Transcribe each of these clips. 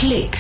Click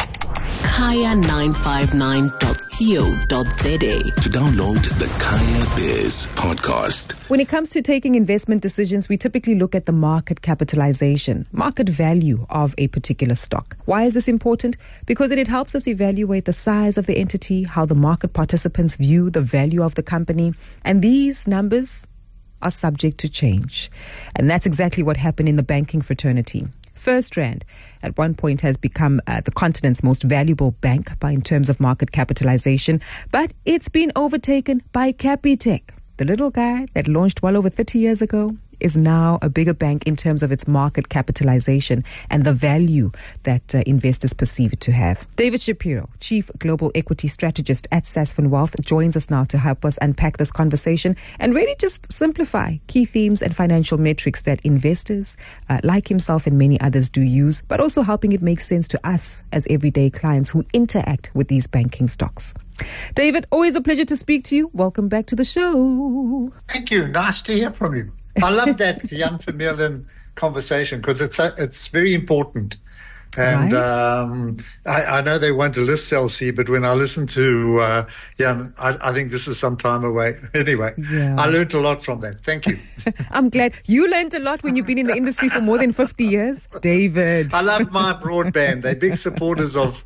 kaya959.co.za to download the Kaya Biz podcast. When it comes to taking investment decisions, we typically look at the market capitalization, market value of a particular stock. Why is this important? Because it helps us evaluate the size of the entity, how the market participants view the value of the company, and these numbers are subject to change. And that's exactly what happened in the banking fraternity. FirstRand at one point has become the continent's most valuable bank in terms of market capitalization, but it's been overtaken by Capitec. The little guy that launched well over 30 years ago is now a bigger bank in terms of its market capitalization and the value that investors perceive it to have. David Shapiro, Chief Global Equity Strategist at Sasfin Wealth, joins us now to help us unpack this conversation and really just simplify key themes and financial metrics that investors like himself and many others do use, but also helping it make sense to us as everyday clients who interact with these banking stocks. David, always a pleasure to speak to you. Welcome back to the show. Thank you. Nice to hear from you. I love that Jan Vermeulen conversation because it's very important. And right. I know they want to list CLC, but when I listen to Jan, I think this is some time away. Anyway, yeah. I learned a lot from that. Thank you. I'm glad you learned a lot when you've been in the industry for more than 50 years. David. I love my broadband. They're big supporters of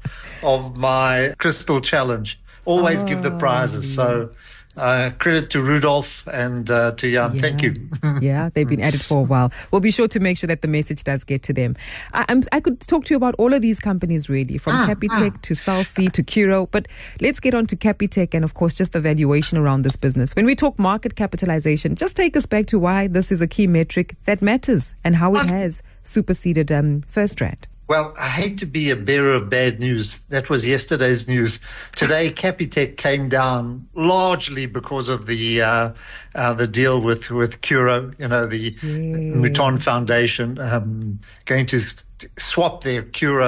my Crystal Challenge. Always give the prizes. So credit to Rudolph and to Jan. Yeah. Thank you. Yeah, they've been at it for a while. We'll be sure to make sure that the message does get to them. I could talk to you about all of these companies really, from Capitec to Cell-C to Curro, but let's get on to Capitec and of course just the valuation around this business. When we talk market capitalization, just take us back to why this is a key metric that matters and how it has superseded FirstRand. Well, I hate to be a bearer of bad news. That was yesterday's news. Today, Capitec came down largely because of the deal with Curro, the Mouton Foundation, going to swap their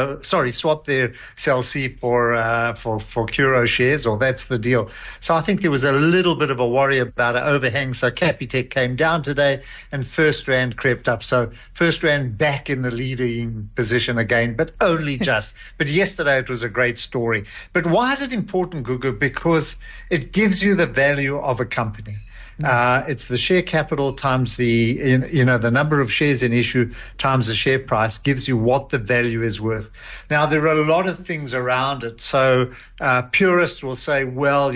Cell-C for Curro shares, or that's the deal. So I think there was a little bit of a worry about an overhang. So Capitec came down today and FirstRand crept up. So FirstRand back in the leading position again, but only just. But yesterday it was a great story. But why is it important, Gugu? Because it gives you the value of a company. It's the share capital times the number of shares in issue times the share price gives you what the value is worth. Now, there are a lot of things around it. So, purists will say, well,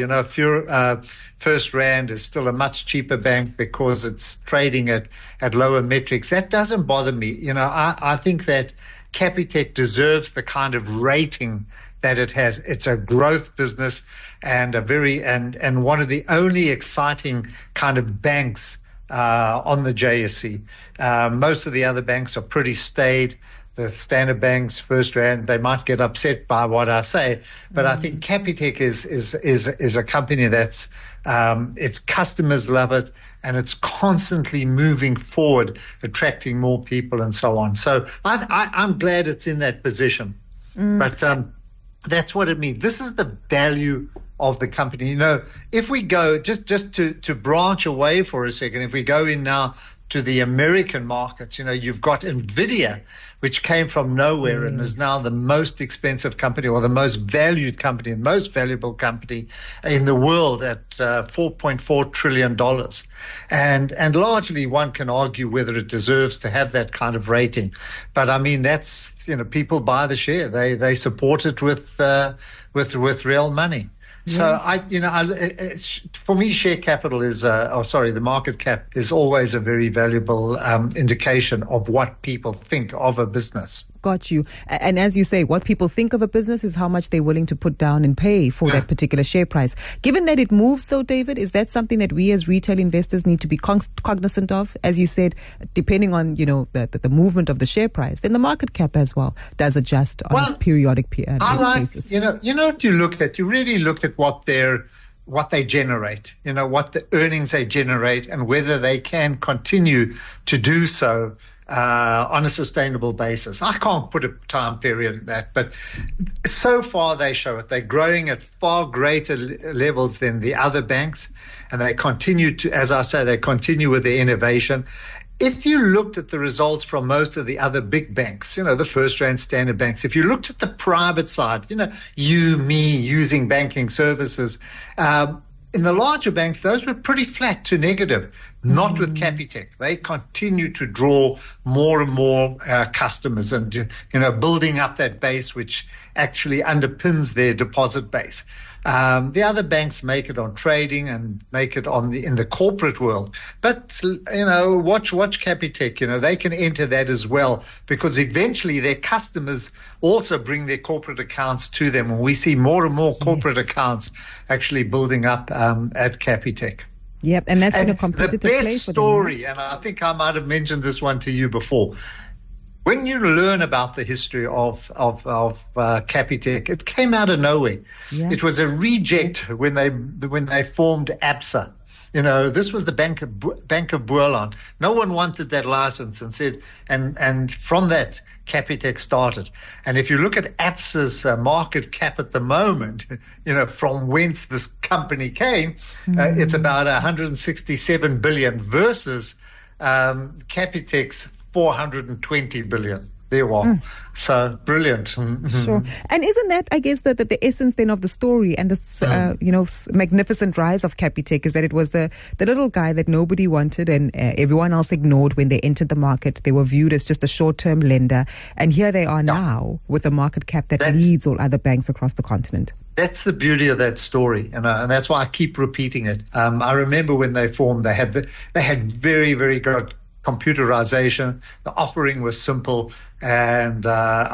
FirstRand is still a much cheaper bank because it's trading at lower metrics. That doesn't bother me. I think that Capitec deserves the kind of rating that it has. It's a growth business and and one of the only exciting kind of banks on the JSE. Most of the other banks are pretty staid. The standard banks, FirstRand, they might get upset by what I say, but I think Capitec is a company that's its customers love it, and it's constantly moving forward, attracting more people and so on. So I'm glad it's in that position. But that's what it means. This is the value of the company. If we go just to branch away for a second, if we go in now to the American markets, you've got NVIDIA, which came from nowhere and is now the most expensive company or the most valued company, the most valuable company in the world at $4.4 trillion. And largely one can argue whether it deserves to have that kind of rating. But I mean, that's, people buy the share. They support it with real money. So for me, share capital is, the market cap is always a very valuable indication of what people think of a business. Got you. And as you say, what people think of a business is how much they're willing to put down and pay for that particular share price. Given that it moves though, David, is that something that we as retail investors need to be cognizant of? As you said, depending on, the movement of the share price, then the market cap as well does adjust on a periodic basis. You know what you look at? You really look at what they generate, what the earnings they generate and whether they can continue to do so on a sustainable basis. I can't put a time period in that, but so far they show it. They're growing at far greater levels than the other banks, and they continue to, as I say, they continue with their innovation. if you looked at the results from most of the other big banks, the FirstRand Standard banks, if you looked at the private side, me using banking services, in the larger banks, those were pretty flat to negative, not with Capitec. They continue to draw more and more customers and, building up that base, which actually underpins their deposit base. The other banks make it on trading and make it in the corporate world. But, watch Capitec, they can enter that as well, because eventually their customers also bring their corporate accounts to them. And we see more and more corporate accounts actually building up at Capitec. Yep, and that's been a competitive play for them. The best story, and I think I might have mentioned this one to you before, when you learn about the history of Capitec, it came out of nowhere. Yeah. It was a reject when they formed ABSA. This was the Bank of Boerland. No one wanted that license and said, and from that, Capitec started. And if you look at ABSA's market cap at the moment, from whence this company came, it's about 167 billion versus Capitec's 420 billion. There you are. So brilliant. Sure. And isn't that, I guess, the essence then of the story and this, magnificent rise of Capitec is that it was the little guy that nobody wanted and everyone else ignored when they entered the market. They were viewed as just a short-term lender. And here they are now with a market cap that leads all other banks across the continent. That's the beauty of that story, and that's why I keep repeating it. I remember when they formed, they had very, very good computerization. The offering was simple, and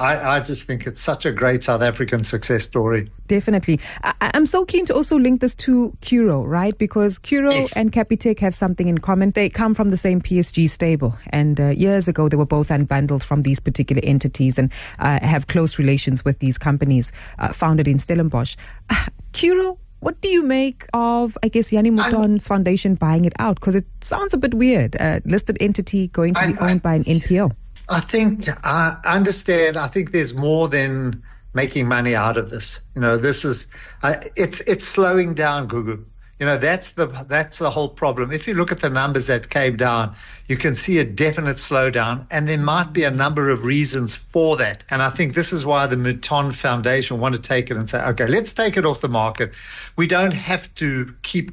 I just think it's such a great South African success story. Definitely. I'm so keen to also link this to Curro, right? Because Curro and Capitec have something in common. They come from the same PSG stable, and years ago they were both unbundled from these particular entities and have close relations with these companies founded in Stellenbosch. Curro, what do you make of, I guess, Jannie Mouton's foundation buying it out? Because it sounds a bit weird. Listed entity going to be owned by an NPO. I think I understand. I think there's more than making money out of this. This is it's slowing down, Gugu. That's the whole problem. If you look at the numbers that came down, you can see a definite slowdown, and there might be a number of reasons for that. And I think this is why the Mouton Foundation want to take it and say, okay, let's take it off the market. We don't have to keep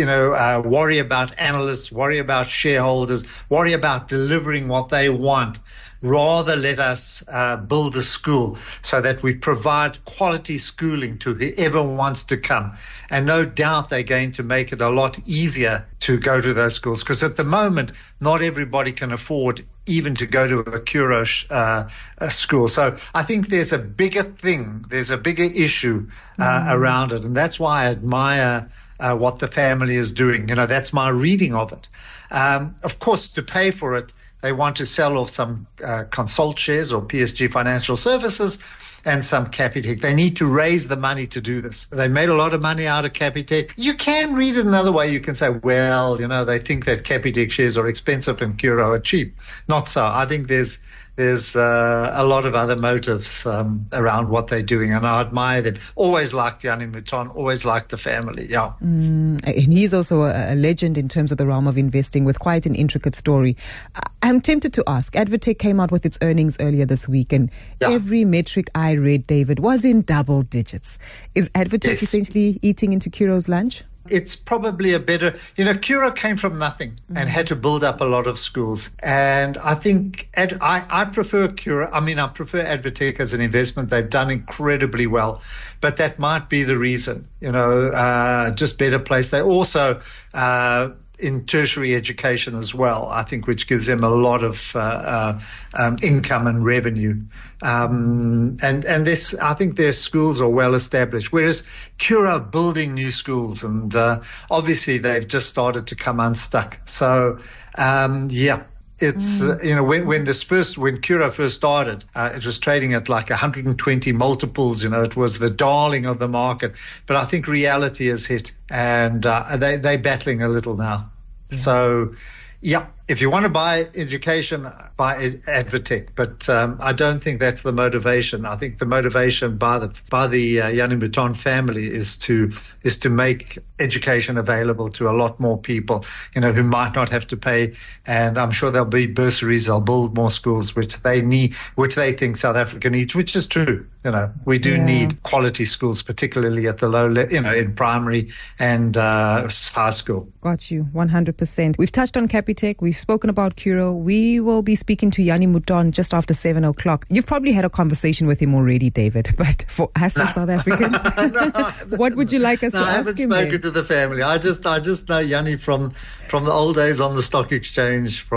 worry about analysts, worry about shareholders, worry about delivering what they want. Rather, let us build a school so that we provide quality schooling to whoever wants to come. And no doubt they're going to make it a lot easier to go to those schools, because at the moment, not everybody can afford even to go to a Curro school. So I think there's a bigger thing, there's a bigger issue around it. And that's why I admire what the family is doing. That's my reading of it. Of course, to pay for it, they want to sell off some Consult shares or PSG Financial Services and some Capitec. They need to raise the money to do this. They made a lot of money out of Capitec. You can read it another way. You can say, well, they think that Capitec shares are expensive and Curro are cheap. Not so. I think there's a lot of other motives around what they're doing, and I admire them. Always liked Jannie Mouton, always liked the family, yeah. And he's also a legend in terms of the realm of investing with quite an intricate story. I'm tempted to ask, Advotech came out with its earnings earlier this week, and every metric I read, David, was in double digits. Is Advotech essentially eating into Curro's lunch? It's probably a better, Curro came from nothing and had to build up a lot of schools. And I think I prefer Curro. I prefer Advotech as an investment. They've done incredibly well, but that might be the reason, just better place. They also, in tertiary education as well, I think, which gives them a lot of income and revenue. And this, I think their schools are well established, whereas Curro are building new schools, and obviously they've just started to come unstuck. So, it's, when Curro first started, it was trading at like 120 multiples, it was the darling of the market. But I think reality has hit, and they're battling a little now. So, if you want to buy education, buy Advotech. But I don't think that's the motivation. I think the motivation by the Jannie Mouton family is to make education available to a lot more people, who might not have to pay. And I'm sure there'll be bursaries. They'll build more schools, which they need, which they think South Africa needs, which is true. We do need quality schools, particularly at the low level, in primary and high school. Got you, 100%. We've touched on Capitec. We've spoken about Curro. We will be speaking to Jannie Mouton just after 7 o'clock. You've probably had a conversation with him already, David, but for us as South Africans, what would you like us to ask him? I haven't spoken to the family. I just know Jannie from the old days on the stock exchange.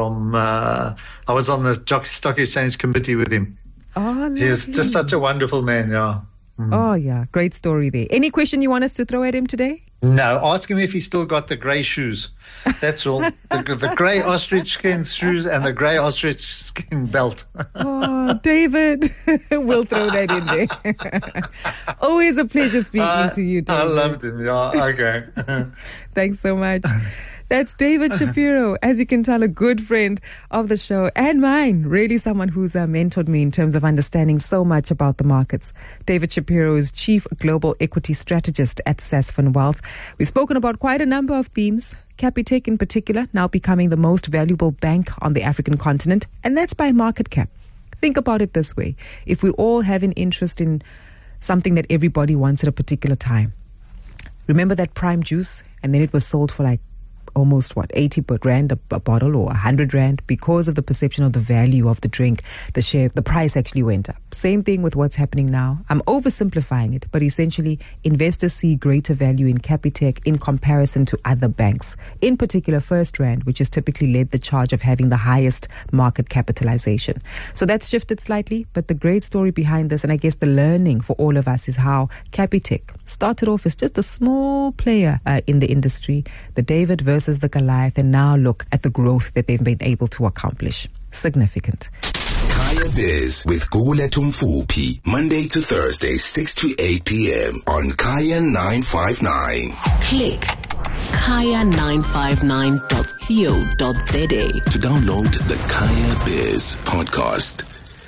I was on the stock exchange committee with him. Oh, he's just such a wonderful man, yeah. Oh, yeah. Great story there. Any question you want us to throw at him today? No. Ask him if he's still got the grey shoes. That's all. The grey ostrich skin shoes and the grey ostrich skin belt. Oh, David. We'll throw that in there. Always a pleasure speaking to you, David. I loved him. Yeah, okay. Thanks so much. That's David Shapiro, as you can tell, a good friend of the show and mine. Really someone who's mentored me in terms of understanding so much about the markets. David Shapiro is Chief Global Equity Strategist at Sasfin Wealth. We've spoken about quite a number of themes. Capitec in particular, now becoming the most valuable bank on the African continent, and that's by market cap. Think about it this way. If we all have an interest in something that everybody wants at a particular time, remember that prime juice, and then it was sold for like almost 80 rand a bottle or 100 rand because of the perception of the value of the drink, the price actually went up. Same thing with what's happening now. I'm oversimplifying it, but essentially investors see greater value in Capitec in comparison to other banks, in particular First Rand, which has typically led the charge of having the highest market capitalization. So that's shifted slightly, but the great story behind this, and I guess the learning for all of us, is how Capitec started off as just a small player in the industry, the David versus the Goliath, and now look at the growth that they've been able to accomplish. Significant. Kaya Biz with Gugulethu Mfuphi, Monday to Thursday, 6 to 8 p.m. on Kaya 959. Click kaya959.co.za to download the Kaya Biz podcast.